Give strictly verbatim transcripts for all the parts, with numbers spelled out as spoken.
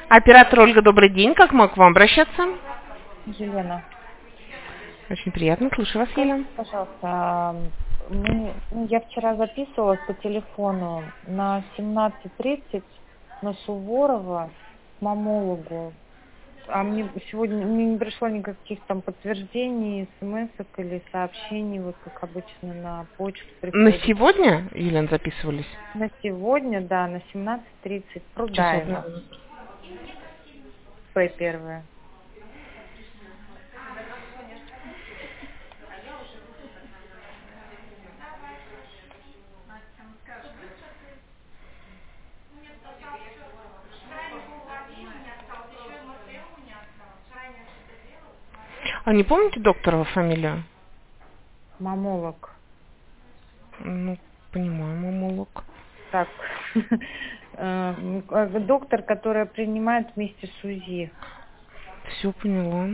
Оператор Ольга, добрый день. Как могу к вам обращаться? Елена, Очень приятно. Слушаю вас, Елена. пожалуйста, мы, ну, я вчера записывалась по телефону на семнадцать тридцать на Суворова к мамологу. А мне сегодня мне не пришло никаких там подтверждений, смс или сообщений, вот как обычно на почту На приходит. сегодня, Елена, записывались? На сегодня, да, на семнадцать тридцать. Часов. Прудаева. П первая. А не помните докторова фамилию? Мамолог. Ну, понимаю, мамолог. Так, э, доктор, которая принимает вместе с УЗИ. Все поняла.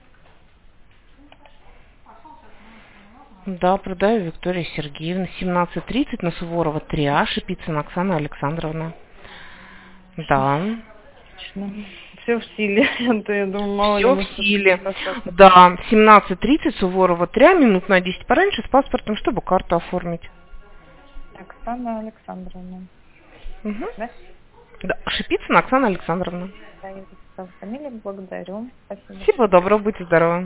Да, продаю Виктория Сергеевна. семнадцать тридцать на Суворова три А, Шипицына Оксана Александровна. Да. Все в силе. То я думаю, мало ли Все в мы силе. что-то. Да, семнадцать тридцать Суворова три А, минут на десять пораньше с паспортом, чтобы карту оформить. Оксана Александровна. Угу. Да? Да, Шипицына Оксана Александровна. Да, я записала фамилию. Благодарю. Спасибо. Всего доброго, будьте здоровы.